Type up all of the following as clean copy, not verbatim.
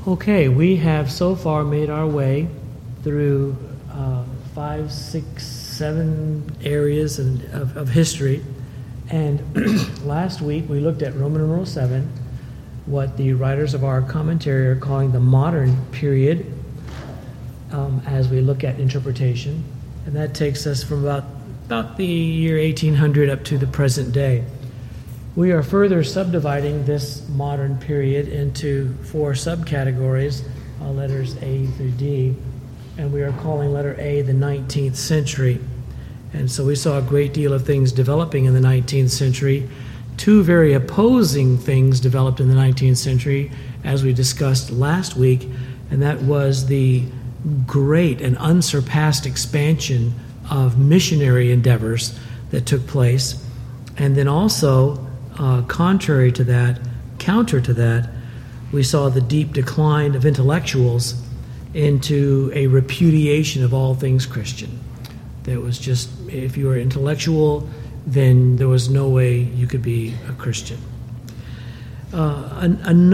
Okay, we have so far made our way through 5, 6, 7 areas of history. And last week we looked at Roman numeral 7, what the writers of our commentary are calling the modern period, as we look at interpretation. And that takes us from about the year 1800 up to the present day. We are further subdividing this modern period into 4 subcategories, letters A through D, and we are calling letter A the 19th century. And so we saw a great deal of things developing in the 19th century. 2 very opposing things developed in the 19th century, as we discussed last week, and that was the great and unsurpassed expansion of missionary endeavors that took place, and then also counter to that, we saw the deep decline of intellectuals into a repudiation of all things Christian. There was just, if you were intellectual, then there was no way you could be a Christian. And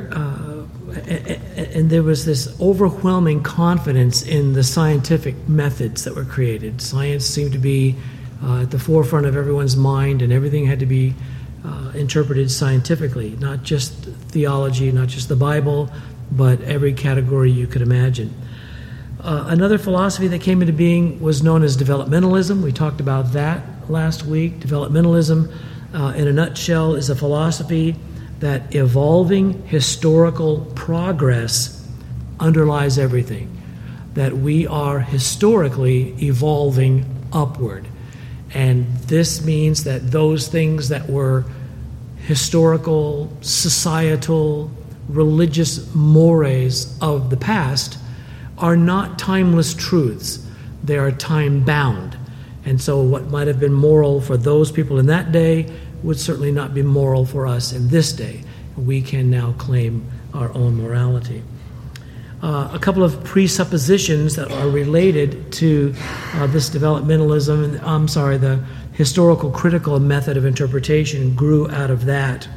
there was this overwhelming confidence in the scientific methods that were created. Science seemed to be at the forefront of everyone's mind, and everything had to be interpreted scientifically, not just theology, not just the Bible, but every category you could imagine. Another philosophy that came into being was known as developmentalism. We talked about that last week. Developmentalism, in a nutshell, is a philosophy that evolving historical progress underlies everything, that we are historically evolving upward. And this means that those things that were historical, societal, religious mores of the past are not timeless truths. They are time-bound. And so what might have been moral for those people in that day would certainly not be moral for us in this day. We can now claim our own morality. A couple of presuppositions that are related to this developmentalism, the historical critical method of interpretation grew out of that.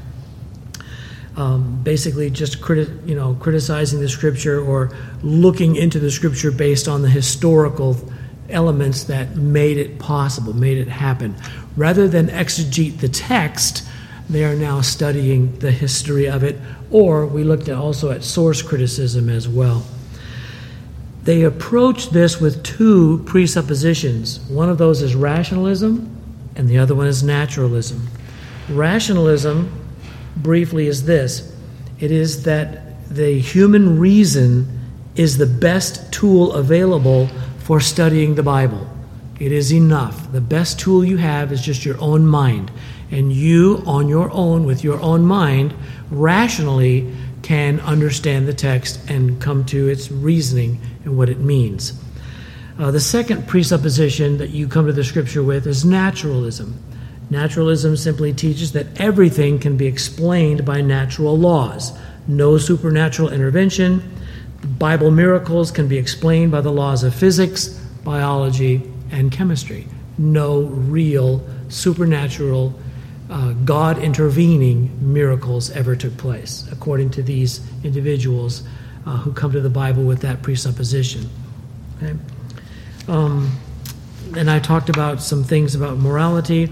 Basically just criticizing the Scripture or looking into the Scripture based on the historical elements that made it possible, made it happen. Rather than exegete the text, they are now studying the history of it, or we looked also at source criticism as well. They approach this with 2 presuppositions. One of those is rationalism, and the other one is naturalism. Rationalism, briefly, is this. It is that the human reason is the best tool available for studying the Bible. It is enough. The best tool you have is just your own mind. And you, on your own, with your own mind, rationally can understand the text and come to its reasoning and what it means. The second presupposition that you come to the Scripture with is naturalism. Naturalism simply teaches that everything can be explained by natural laws. No supernatural intervention. Bible miracles can be explained by the laws of physics, biology, and chemistry. No real supernatural God intervening miracles ever took place, according to these individuals who come to the Bible with that presupposition. Okay? And I talked about some things about morality.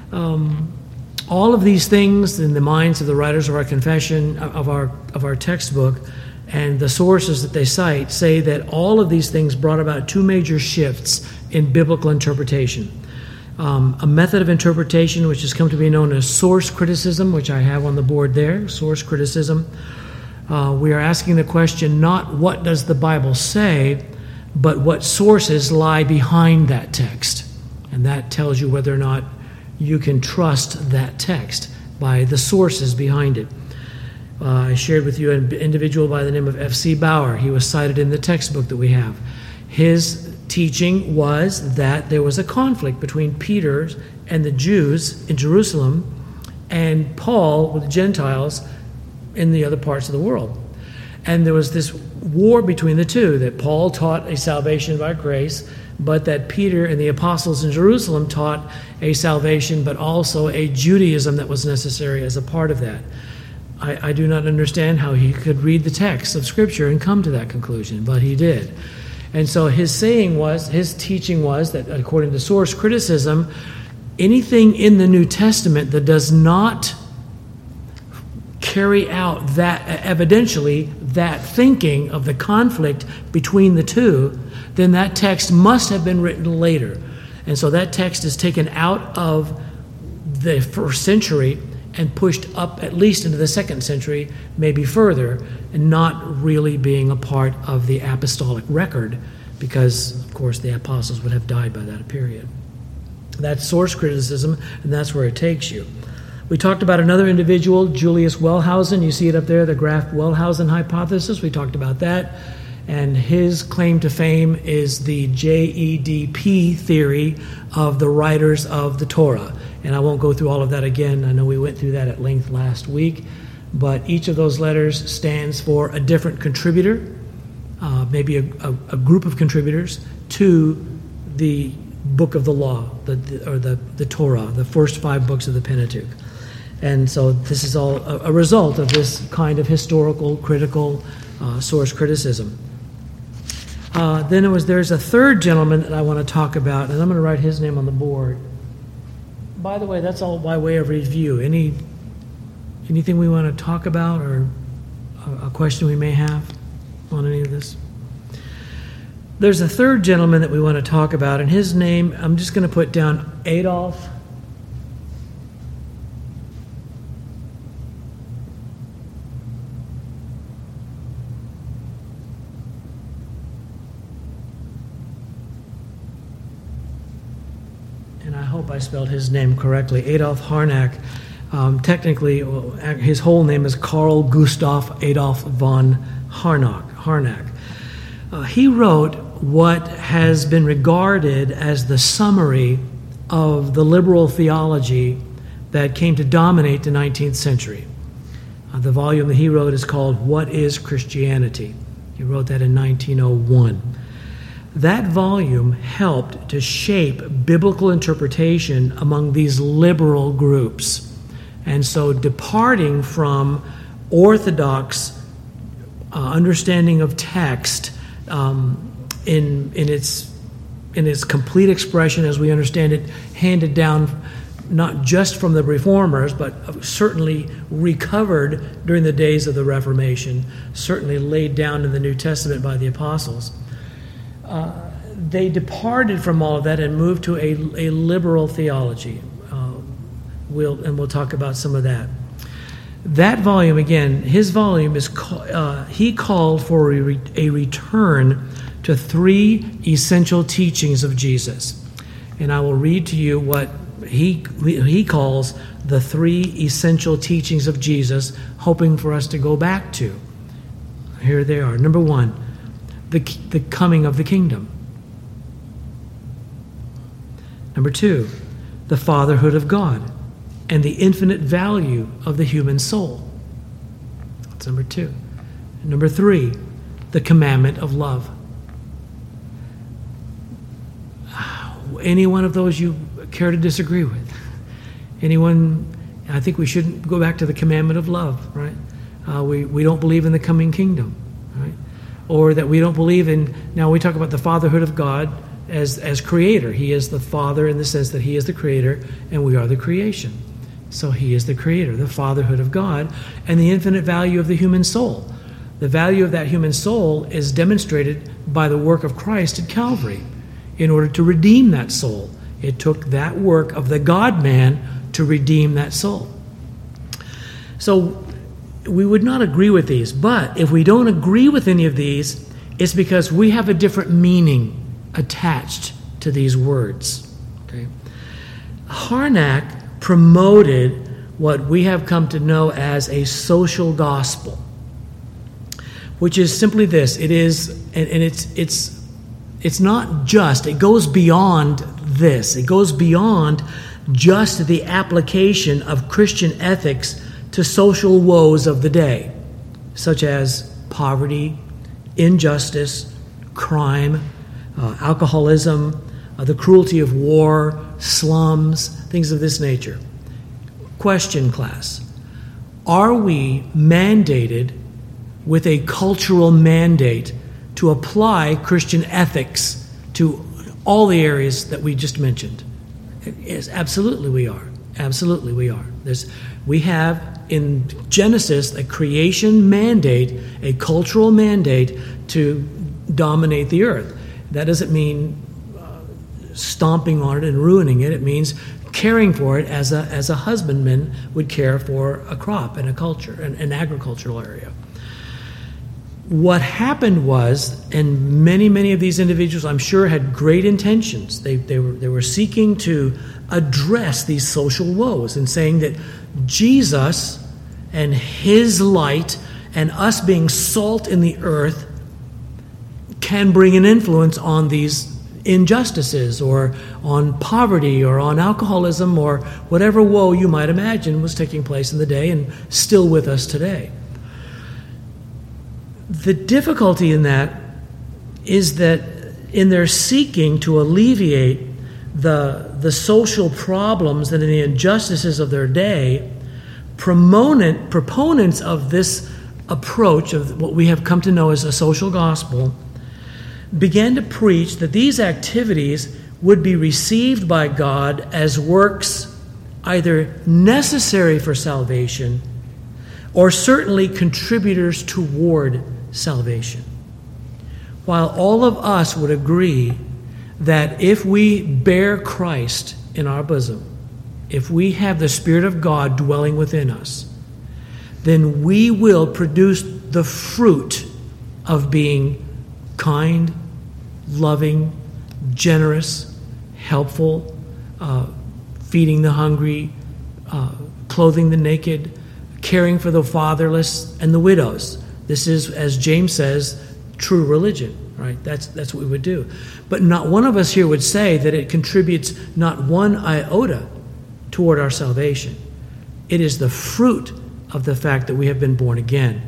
All of these things in the minds of the writers of our confession, of our textbook, and the sources that they cite say that all of these things brought about 2 major shifts in biblical interpretation. A method of interpretation which has come to be known as source criticism, which I have on the board there, source criticism. We are asking the question not what does the Bible say, but what sources lie behind that text. And that tells you whether or not you can trust that text by the sources behind it. I shared with you an individual by the name of F.C. Bauer. He was cited in the textbook that we have. His teaching was that there was a conflict between Peter and the Jews in Jerusalem and Paul with the Gentiles in the other parts of the world. And there was this war between the two, that Paul taught a salvation by grace, but that Peter and the apostles in Jerusalem taught a salvation, but also a Judaism that was necessary as a part of that. I do not understand how he could read the text of Scripture and come to that conclusion, but he did. And so his teaching was that according to source criticism, anything in the New Testament that does not carry out that, evidentially, that thinking of the conflict between the two, then that text must have been written later. And so that text is taken out of the first century and pushed up at least into the second century, maybe further, and not really being a part of the apostolic record because, of course, the apostles would have died by that period. That's source criticism, and that's where it takes you. We talked about another individual, Julius Wellhausen. You see it up there, the Graff-Wellhausen hypothesis. We talked about that. And his claim to fame is the JEDP theory of the writers of the Torah. And I won't go through all of that again. I know we went through that at length last week. But each of those letters stands for a different contributor, maybe a group of contributors, to the book of the law, the Torah, the first 5 books of the Pentateuch. And so this is all a result of this kind of historical, critical source criticism. Then there's a third gentleman that I want to talk about, and I'm going to write his name on the board. By the way, that's all by way of review. Anything we want to talk about or a question we may have on any of this? There's a third gentleman that we want to talk about, and his name, I'm just going to put down Adolf. And I hope I spelled his name correctly, Adolf Harnack. Technically, his whole name is Carl Gustav Adolf von Harnack. He wrote what has been regarded as the summary of the liberal theology that came to dominate the 19th century. The volume that he wrote is called What is Christianity? He wrote that in 1901. That volume helped to shape biblical interpretation among these liberal groups. And so departing from orthodox understanding of text in its complete expression as we understand it, handed down not just from the Reformers, but certainly recovered during the days of the Reformation, certainly laid down in the New Testament by the apostles. They departed from all of that and moved to a liberal theology. We'll talk about some of that. That volume, again, his volume is he called for a return to 3 essential teachings of Jesus. And I will read to you what he calls the 3 essential teachings of Jesus, hoping for us to go back to. Here they are. Number 1, the coming of the kingdom. Number 2, the fatherhood of God and the infinite value of the human soul. That's number 2. Number 3, the commandment of love. Any one of those you care to disagree with? Anyone? I think we shouldn't go back to the commandment of love, right? We don't believe in the coming kingdom, right? Or that we don't believe in, now we talk about the fatherhood of God as creator. He is the father in the sense that he is the creator and we are the creation. So he is the creator, the fatherhood of God, and the infinite value of the human soul. The value of that human soul is demonstrated by the work of Christ at Calvary in order to redeem that soul. It took that work of the God-man to redeem that soul. So we would not agree with these, but if we don't agree with any of these, it's because we have a different meaning attached to these words. Okay? Harnack promoted what we have come to know as a social gospel, which is simply this. It is, and it's not just, it goes beyond this. It goes beyond just the application of Christian ethics to social woes of the day, such as poverty, injustice, crime, alcoholism, the cruelty of war, slums, things of this nature. Question, class. are we mandated with a cultural mandate to apply Christian ethics to all the areas that we just mentioned? Yes, absolutely we are. Absolutely we are. We have in Genesis a creation mandate, a cultural mandate to dominate the earth. That doesn't mean stomping on it and ruining it. It means caring for it as a husbandman would care for a crop and a culture, an agricultural area. What happened was, and many of these individuals, I'm sure, had great intentions. They were seeking to address these social woes and saying that Jesus and his light and us being salt in the earth can bring an influence on these injustices or on poverty or on alcoholism or whatever woe you might imagine was taking place in the day and still with us today. The difficulty in that is that in their seeking to alleviate the social problems and the injustices of their day, proponents of this approach of what we have come to know as a social gospel began to preach that these activities would be received by God as works either necessary for salvation or certainly contributors toward salvation. While all of us would agree that if we bear Christ in our bosom, if we have the Spirit of God dwelling within us, then we will produce the fruit of being kind, loving, generous, helpful, feeding the hungry, clothing the naked, caring for the fatherless and the widows. This is, as James says, true religion, right? That's what we would do. But not one of us here would say that it contributes not one iota toward our salvation. It is the fruit of the fact that we have been born again.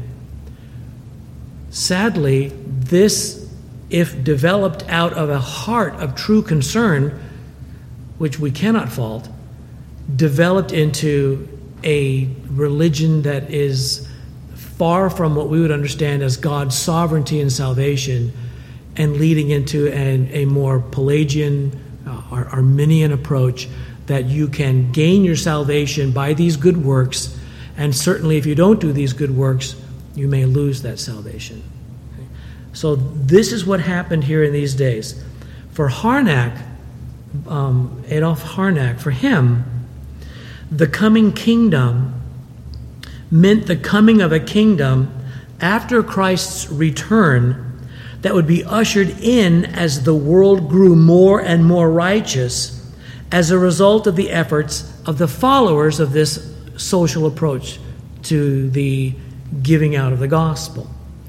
Sadly, this, if developed out of a heart of true concern, which we cannot fault, developed into a religion that is far from what we would understand as God's sovereignty and salvation, and leading into a more Pelagian, Arminian approach that you can gain your salvation by these good works, and certainly if you don't do these good works, you may lose that salvation. Okay? So this is what happened here in these days. For Harnack, Adolf Harnack, for him, the coming kingdom meant the coming of a kingdom after Christ's return that would be ushered in as the world grew more and more righteous as a result of the efforts of the followers of this social approach to the giving out of the gospel.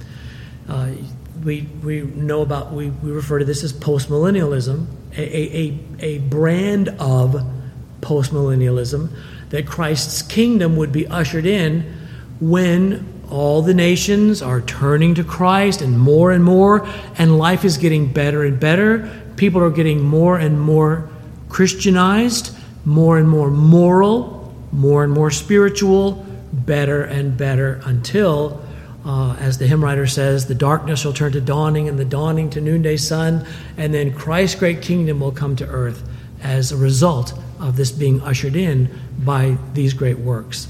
We refer to this as postmillennialism, a brand of postmillennialism, that Christ's kingdom would be ushered in when all the nations are turning to Christ and more, and life is getting better and better. People are getting more and more Christianized, more and more moral, more and more spiritual, better and better until, as the hymn writer says, the darkness shall turn to dawning and the dawning to noonday sun, and then Christ's great kingdom will come to earth as a result of this being ushered in by these great works.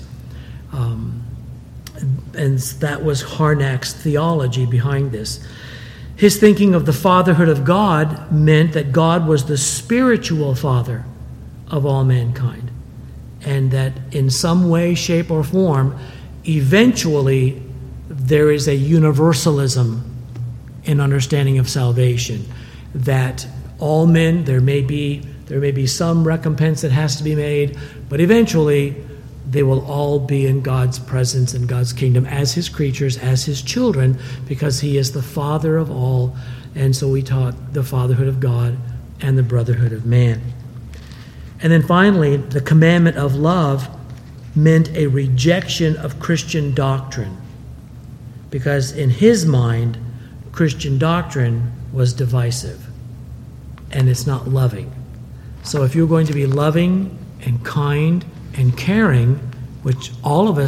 And that was Harnack's theology behind this. His thinking of the fatherhood of God meant that God was the spiritual father of all mankind, and that in some way, shape, or form, eventually there is a universalism in understanding of salvation, that all men, there may be some recompense that has to be made, but eventually they will all be in God's presence and God's kingdom as his creatures, as his children, because he is the father of all. And so we taught the fatherhood of God and the brotherhood of man. And then finally, the commandment of love meant a rejection of Christian doctrine, because in his mind, Christian doctrine was divisive and it's not loving. So if you're going to be loving and kind and caring, which all of us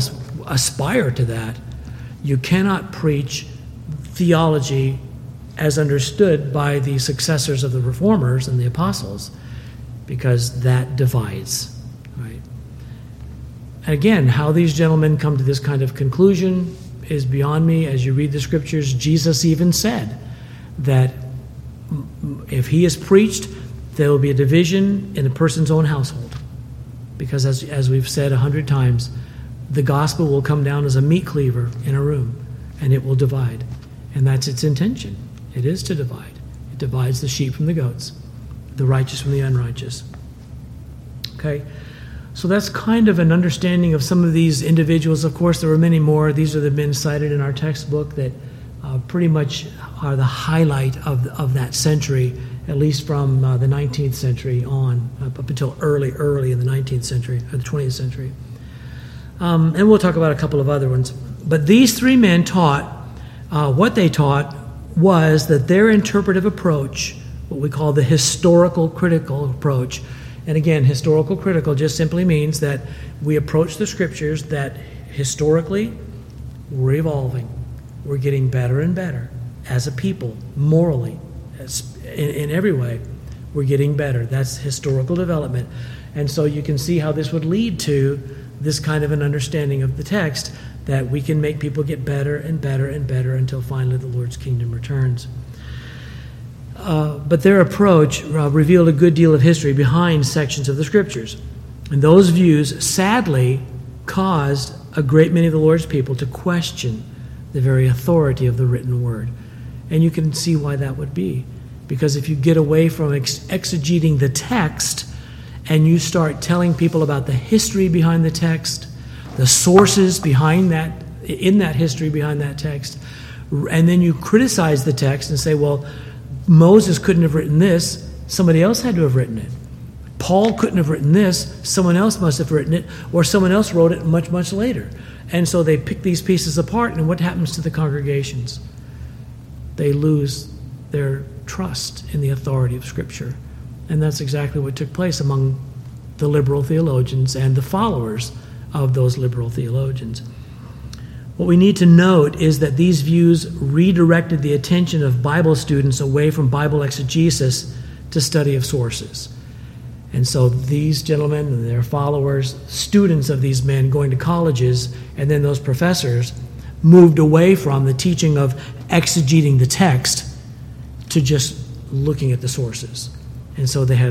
aspire to that, you cannot preach theology as understood by the successors of the reformers and the apostles, because that divides, right? And again, how these gentlemen come to this kind of conclusion is beyond me. As you read the scriptures, Jesus even said that if he is preached, there will be a division in a person's own household. Because as we've said 100 times, the gospel will come down as a meat cleaver in a room, and it will divide. And that's its intention. It is to divide. It divides the sheep from the goats, the righteous from the unrighteous. Okay? So that's kind of an understanding of some of these individuals. Of course, there were many more. These are the men cited in our textbook that pretty much are the highlight of that century, at least from the 19th century on, up until early in the 19th century, or the 20th century. And we'll talk about a couple of other ones. But these three men taught, what they taught was that their interpretive approach, what we call the historical critical approach, and again, historical critical just simply means that we approach the scriptures that historically we're evolving. We're getting better and better as a people, morally, in every way. We're getting better. That's historical development. And so you can see how this would lead to this kind of an understanding of the text, that we can make people get better and better and better until finally the Lord's kingdom returns. But their approach revealed a good deal of history behind sections of the Scriptures. And those views, sadly, caused a great many of the Lord's people to question the very authority of the written word. And you can see why that would be. Because if you get away from exegeting the text and you start telling people about the history behind the text, the sources behind that, in that history behind that text, and then you criticize the text and say, well, Moses couldn't have written this, somebody else had to have written it. Paul couldn't have written this, someone else must have written it, or someone else wrote it much, much later. And so they pick these pieces apart, and what happens to the congregations? They lose their trust in the authority of Scripture. And that's exactly what took place among the liberal theologians and the followers of those liberal theologians. What we need to note is that these views redirected the attention of Bible students away from Bible exegesis to study of sources. And so these gentlemen and their followers, students of these men going to colleges, and then those professors, moved away from the teaching of exegeting the text to just looking at the sources. And so they had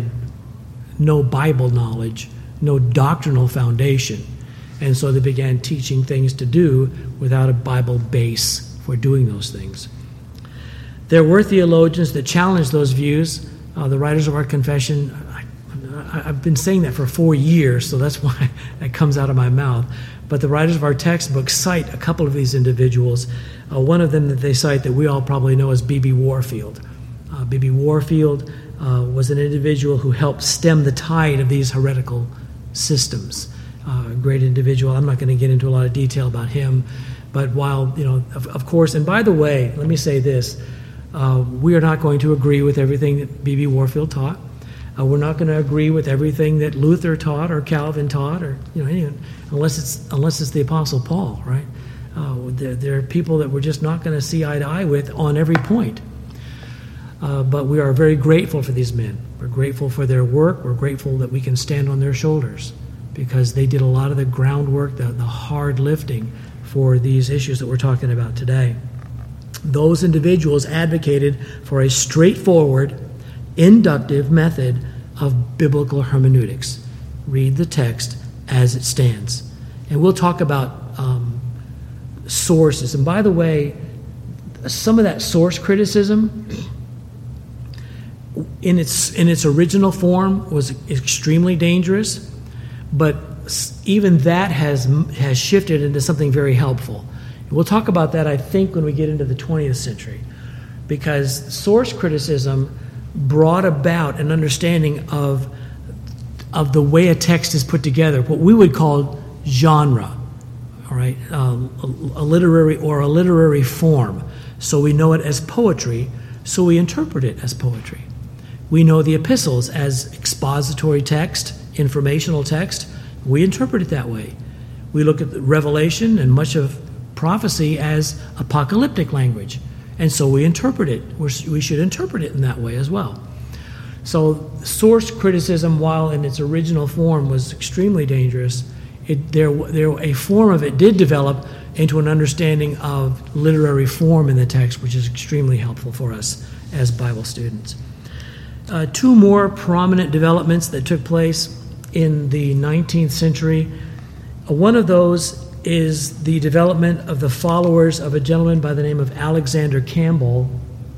no Bible knowledge, no doctrinal foundation. And so they began teaching things to do without a Bible base for doing those things. There were theologians that challenged those views. The writers of our confession, I've been saying that for 4 years, so that's why it comes out of my mouth. But the writers of our textbook cite a couple of these individuals. One of them that they cite that we all probably know is B.B. Warfield. B.B. Warfield was an individual who helped stem the tide of these heretical systems. A great individual. I'm not going to get into a lot of detail about him, but while, of course, and by the way, let me say this, we are not going to agree with everything that B.B. Warfield taught. We're not going to agree with everything that Luther taught or Calvin taught, or unless it's the Apostle Paul, right? There are people that we're just not going to see eye to eye with on every point. But we are very grateful for these men. We're grateful for their work. We're grateful that we can stand on their shoulders, because they did a lot of the groundwork, the hard lifting for these issues that we're talking about today. Those individuals advocated for a straightforward, inductive method of biblical hermeneutics. Read the text as it stands. And we'll talk about sources. And by the way, some of that source criticism in its original form was extremely dangerous. But even that has shifted into something very helpful. We'll talk about that, I think, when we get into the 20th century, because source criticism brought about an understanding of the way a text is put together, what we would call genre, all right, a literary form. So we know it as poetry, so we interpret it as poetry. We know the epistles as expository text, informational text. We interpret it that way. we look at the Revelation and much of prophecy as apocalyptic language. And so we interpret it. We should interpret it in that way as well. So source criticism, while in its original form was extremely dangerous, a form of it did develop into an understanding of literary form in the text, which is extremely helpful for us as Bible students. Two more prominent developments that took place in the 19th century. One of those is the development of the followers of a gentleman by the name of Alexander Campbell.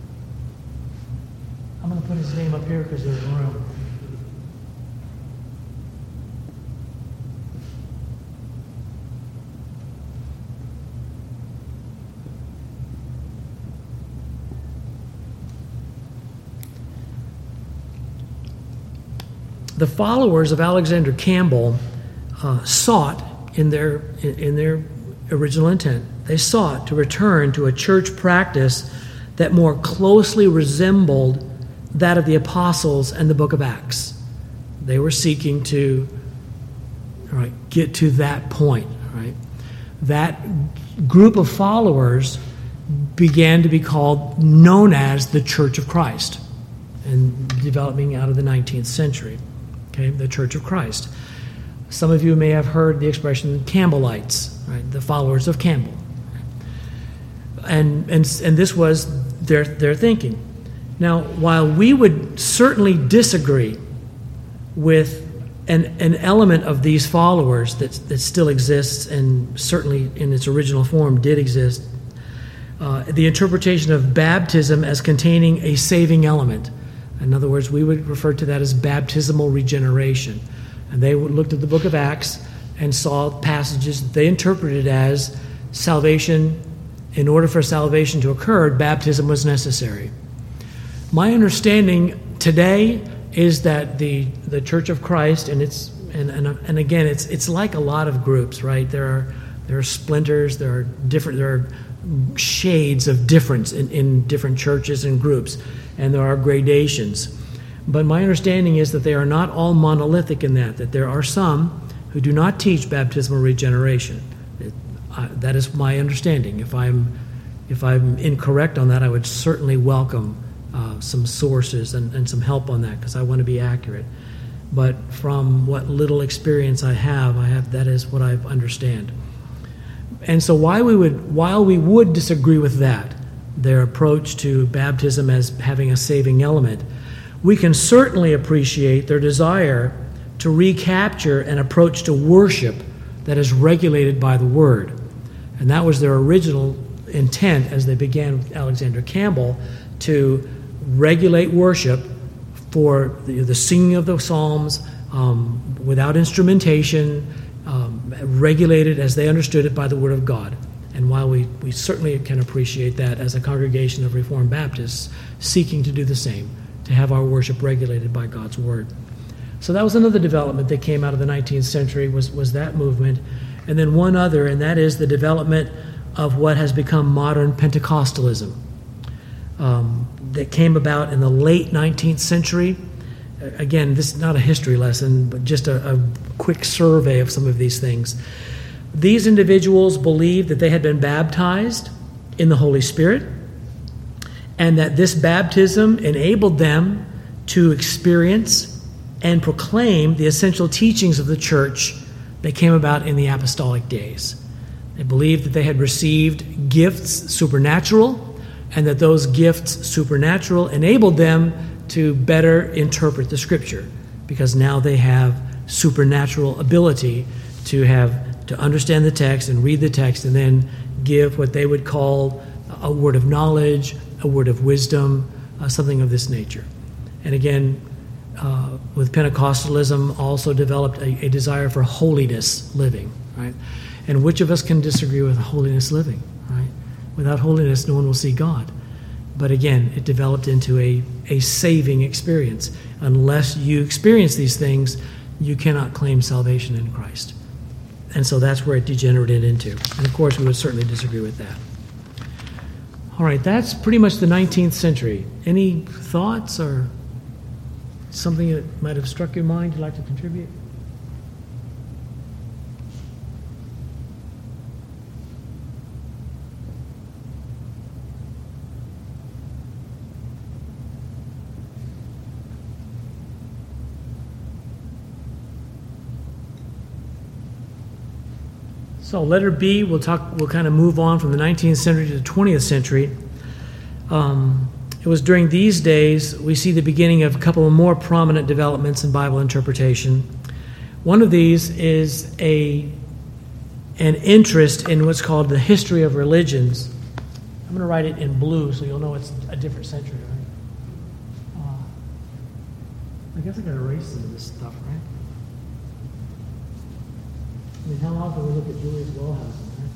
I'm going to put his name up here because there's room. The followers of Alexander Campbell sought, in their original intent, they sought to return to a church practice that more closely resembled that of the apostles and the book of Acts. They were seeking to get to that point. Right? That group of followers began to be known as the Church of Christ, and developing out of the 19th century. Okay, the Church of Christ. Some of you may have heard the expression Campbellites, right? The followers of Campbell. And this was their thinking. Now, while we would certainly disagree with an element of these followers that still exists, and certainly in its original form did exist, the interpretation of baptism as containing a saving element. In other words, we would refer to that as baptismal regeneration. And they looked at the book of Acts and saw passages that they interpreted as salvation. In order for salvation to occur, baptism was necessary. My understanding today is that the Church of Christ, and again, it's like a lot of groups, right? There are splinters, there are shades of difference in different churches and groups, and there are gradations. But my understanding is that they are not all monolithic in that there are some who do not teach baptismal regeneration. That is my understanding. If I'm incorrect on that, I would certainly welcome some sources and some help on that, because I want to be accurate. But from what little experience I have that is what I understand. And so while we would disagree with that, their approach to baptism as having a saving element, we can certainly appreciate their desire to recapture an approach to worship that is regulated by the Word. And that was their original intent as they began with Alexander Campbell, to regulate worship for the singing of the psalms without instrumentation, regulated as they understood it by the Word of God. And while we certainly can appreciate that as a congregation of Reformed Baptists seeking to do the same, to have our worship regulated by God's Word. So that was another development that came out of the 19th century, was that movement. And then one other, and that is the development of what has become modern Pentecostalism. That came about in the late 19th century. Again, this is not a history lesson, but just a quick survey of some of these things. These individuals believed that they had been baptized in the Holy Spirit, and that this baptism enabled them to experience and proclaim the essential teachings of the church that came about in the apostolic days. They believed that they had received gifts supernatural, and that those gifts supernatural enabled them to better interpret the Scripture, because now they have supernatural ability to understand the text and read the text and then give what they would call a word of knowledge, a word of wisdom, something of this nature. And again, with Pentecostalism also developed a desire for holiness living, right? And which of us can disagree with holiness living, right? Without holiness, no one will see God. But again, it developed into a saving experience. Unless you experience these things, you cannot claim salvation in Christ. And so that's where it degenerated into. And of course, we would certainly disagree with that. All right, that's pretty much the 19th century. Any thoughts or something that might have struck your mind you'd like to contribute? So letter B, we'll kind of move on from the 19th century to the 20th century. It was during these days we see the beginning of a couple of more prominent developments in Bible interpretation. One of these is an interest in what's called the history of religions. I'm going to write it in blue so you'll know it's a different century, right? I guess I got to erase some of this stuff, right? I mean, how often we look at Julius Wellhausen, right?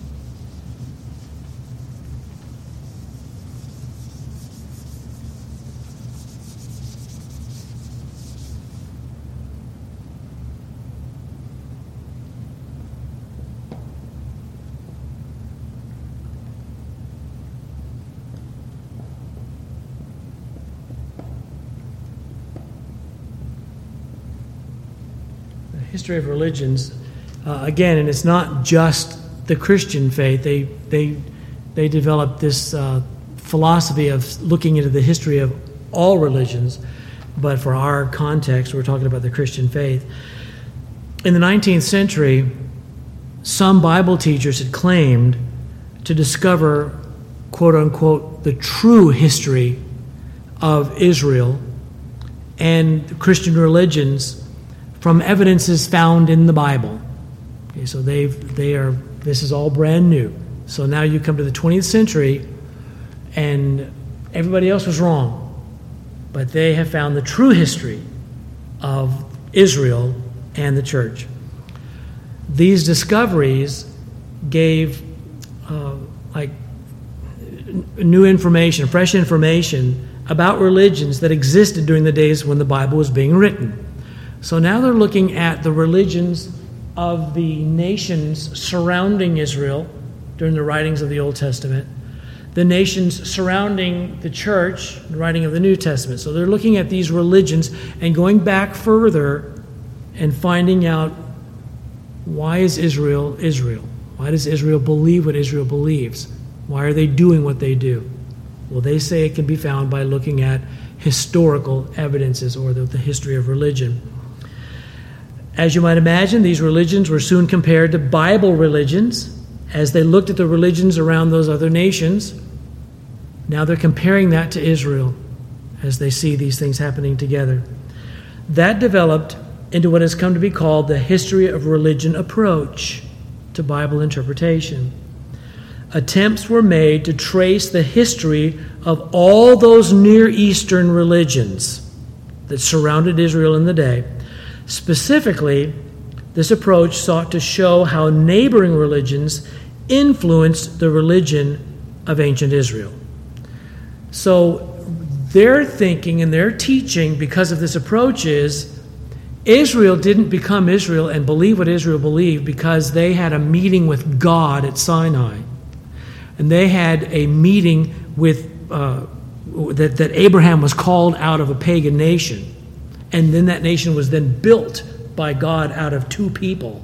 The history of religions. Again, and it's not just the Christian faith. They developed this philosophy of looking into the history of all religions, but for our context, we're talking about the Christian faith. In the 19th century, some Bible teachers had claimed to discover, quote unquote, the true history of Israel and Christian religions from evidences found in the Bible. Okay, so this is all brand new. So now you come to the 20th century and everybody else was wrong. But they have found the true history of Israel and the church. These discoveries gave new information, fresh information about religions that existed during the days when the Bible was being written. So now they're looking at the religions of the nations surrounding Israel during the writings of the Old Testament, the nations surrounding the church, the writing of the New Testament. So they're looking at these religions and going back further and finding out, why is Israel Israel? Why does Israel believe what Israel believes? Why are they doing what they do? Well, they say it can be found by looking at historical evidences or the history of religion. As you might imagine, these religions were soon compared to Bible religions. As they looked at the religions around those other nations, now they're comparing that to Israel as they see these things happening together. That developed into what has come to be called the history of religion approach to Bible interpretation. Attempts were made to trace the history of all those Near Eastern religions that surrounded Israel in the day. Specifically, this approach sought to show how neighboring religions influenced the religion of ancient Israel. So their thinking and their teaching, because of this approach, is Israel didn't become Israel and believe what Israel believed because they had a meeting with God at Sinai. And they had a meeting with that Abraham was called out of a pagan nation. And then that nation was then built by God out of two people.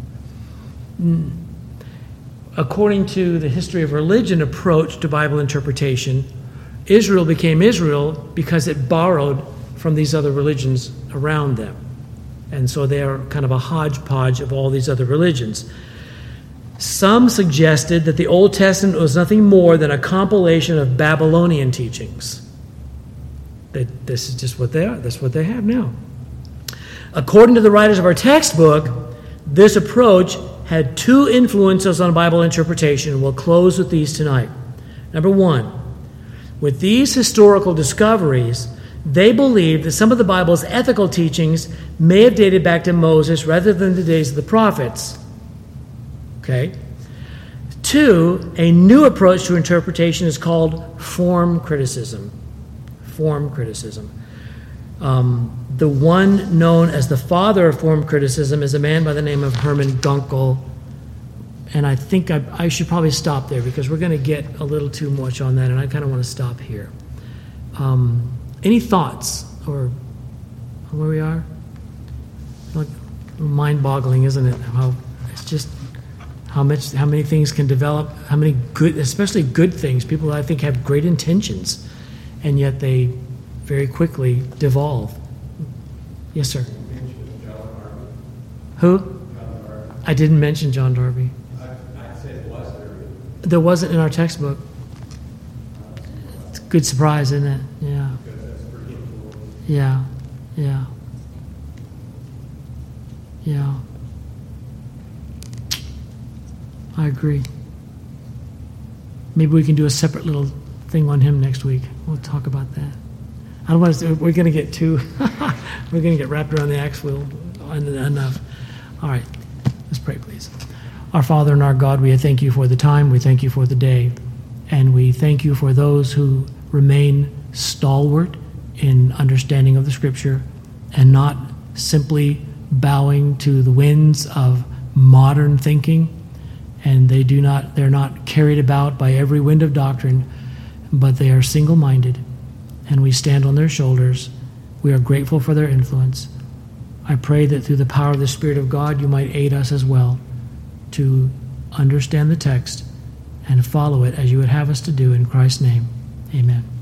According to the history of religion approach to Bible interpretation, Israel became Israel because it borrowed from these other religions around them. And so they are kind of a hodgepodge of all these other religions. Some suggested that the Old Testament was nothing more than a compilation of Babylonian teachings. That this is just what they are. That's what they have now. According to the writers of our textbook, this approach had two influences on Bible interpretation. We'll close with these tonight. Number one, with these historical discoveries, they believed that some of the Bible's ethical teachings may have dated back to Moses rather than the days of the prophets. Okay? Two, a new approach to interpretation is called form criticism. Form criticism. The one known as the father of form criticism is a man by the name of Hermann Gunkel. And I think I should probably stop there because we're going to get a little too much on that, and I kind of want to stop here. Any thoughts or where we are? Like, mind-boggling, isn't it? It's just how many things can develop, how many good, especially good things. People, I think, have great intentions, and yet they very quickly devolve. Yes, sir. John Darby. Who? John Darby. I didn't mention John Darby. I There wasn't in our textbook. It's a good surprise, isn't it? Yeah. Yeah. Yeah. Yeah. I agree. Maybe we can do a separate little thing on him next week. We'll talk about that. I don't want to. We're going to get too. We're going to get wrapped around the axe wheel enough. All right. Let's pray, please. Our Father and our God, we thank you for the time. We thank you for the day, and we thank you for those who remain stalwart in understanding of the Scripture, and not simply bowing to the winds of modern thinking. And they're not carried about by every wind of doctrine, but they are single-minded, and we stand on their shoulders. We are grateful for their influence. I pray that through the power of the Spirit of God, you might aid us as well to understand the text and follow it as you would have us to do. In Christ's name, amen.